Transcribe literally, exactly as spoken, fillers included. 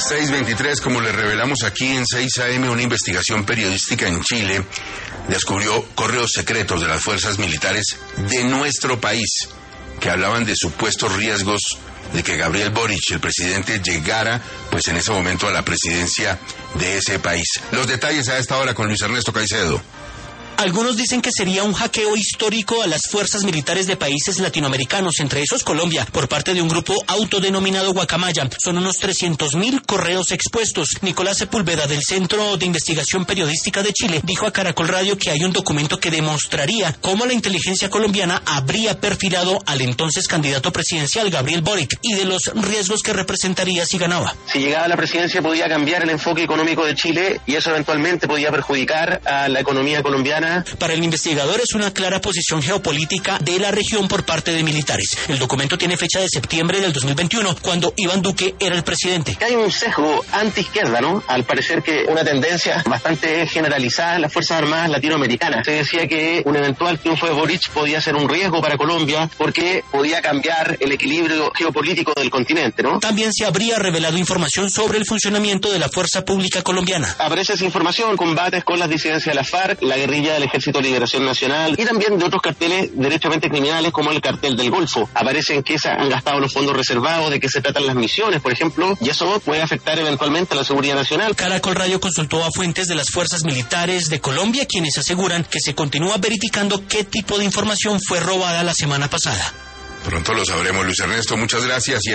seis veintitrés, como le revelamos aquí en seis A M, una investigación periodística en Chile descubrió correos secretos de las fuerzas militares de nuestro país que hablaban de supuestos riesgos de que Gabriel Boric, el presidente, llegara pues en ese momento a la presidencia de ese país. Los detalles a esta hora con Luis Ernesto Caicedo. Algunos dicen que sería un hackeo histórico a las fuerzas militares de países latinoamericanos, entre esos Colombia, por parte de un grupo autodenominado Guacamaya. Son unos trescientos mil correos expuestos. Nicolás Sepúlveda, del Centro de Investigación Periodística de Chile, dijo a Caracol Radio que hay un documento que demostraría cómo la inteligencia colombiana habría perfilado al entonces candidato presidencial Gabriel Boric y de los riesgos que representaría si ganaba. Si llegaba a la presidencia podía cambiar el enfoque económico de Chile y eso eventualmente podía perjudicar a la economía colombiana. Para el investigador es una clara posición geopolítica de la región por parte de militares. El documento tiene fecha de septiembre del dos mil veintiuno, cuando Iván Duque era el presidente. Hay un sesgo anti-izquierda, ¿no? Al parecer que una tendencia bastante generalizada en las Fuerzas Armadas latinoamericanas. Se decía que un eventual triunfo de Boric podía ser un riesgo para Colombia porque podía cambiar el equilibrio geopolítico del continente, ¿no? También se habría revelado información sobre el funcionamiento de la fuerza pública colombiana. Aparece esa información, combates con las disidencias de la FARC, la guerrilla del Ejército de Liberación Nacional y también de otros carteles derechamente criminales como el cartel del Golfo. Aparecen que se han gastado los fondos reservados, de qué se tratan las misiones, por ejemplo, y eso puede afectar eventualmente a la seguridad nacional. Caracol Radio consultó a fuentes de las fuerzas militares de Colombia, quienes aseguran que se continúa verificando qué tipo de información fue robada la semana pasada. Pronto lo sabremos, Luis Ernesto, muchas gracias. Y